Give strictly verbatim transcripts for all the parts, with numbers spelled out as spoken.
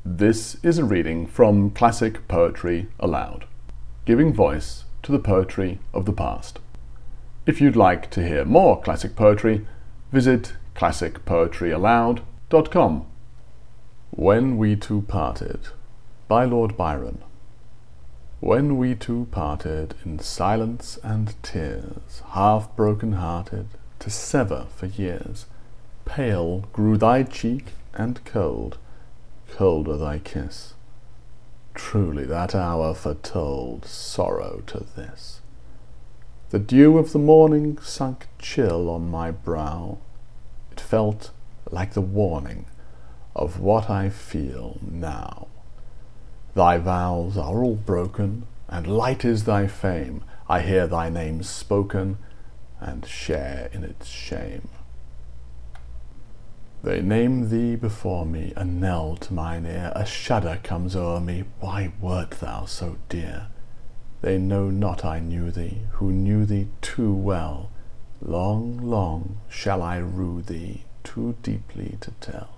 This is a reading from Classic Poetry Aloud, giving voice to the poetry of the past. If you'd like to hear more classic poetry, visit classic poetry aloud dot com. When We Two Parted, by Lord Byron. When we two parted in silence and tears, half broken-hearted, to sever for years, pale grew thy cheek and cold, colder thy kiss. Truly that hour foretold sorrow to this. The dew of the morning sunk chill on my brow. It felt like the warning of what I feel now. Thy vows are all broken, and light is thy fame. I hear thy name spoken, and share in its shame. They name thee before me, a knell to mine ear. A shudder comes o'er me, why wert thou so dear? They know not I knew thee, who knew thee too well. Long, long shall I rue thee, too deeply to tell.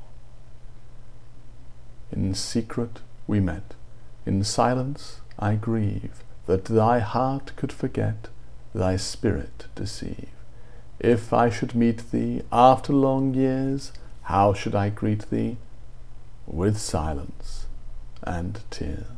In secret we met, in silence I grieve, that thy heart could forget, thy spirit deceive. If I should meet thee after long years, how should I greet thee? With silence and tears.